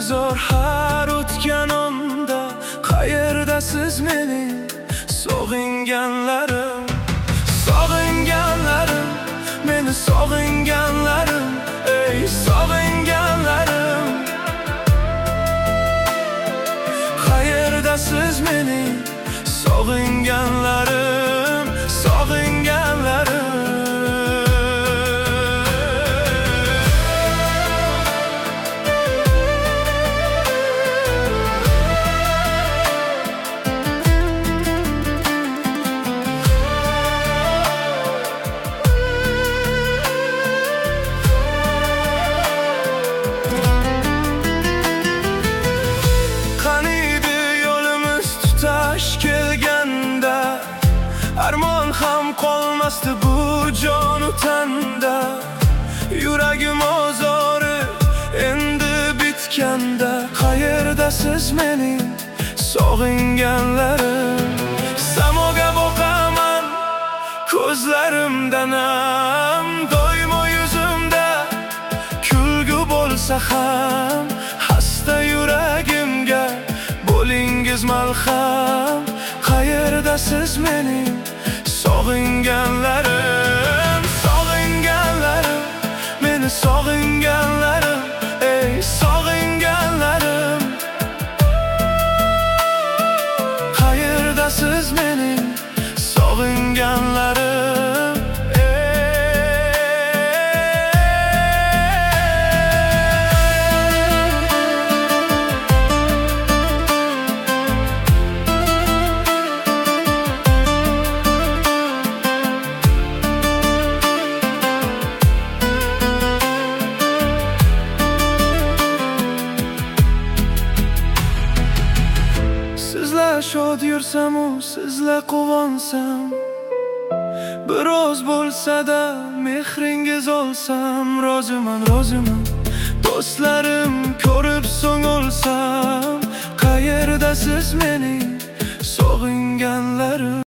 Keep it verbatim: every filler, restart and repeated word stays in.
zo'r har o'tganimda. Qayerdasiz mening sog'inganlarim? Sog'inganlarim, meni sog'inganlarim, ey sog'inganlarim. Qayerdasiz mening sog'inganlarim, sog'inganlarim. Kelganda armon ham qolmasdi bu jonu tanda. Yuragim ozori endi bitganda. Qayerdasiz mening sog'inganlarim? Samoga boqaman ko'zlarimdan ham, doimo yuzimda kulgu bo'lsa ham. Xasta yuragimga bo'lingiz malham. Qayerdasiz mening sog'inganlarim? Sog'inganlarim, meni sog'inganlarim, ey sog'inganlarim. Qayerdasiz mening sog'inganlarim? Sizlar shod yursamu, sizlar quvansam, biroz bo'lsa-da mehringiz olsam. Roziman, roziman do'stlarim, ko'rib so'ng o'lsam. Qayerdasiz mening sog'inganlarim?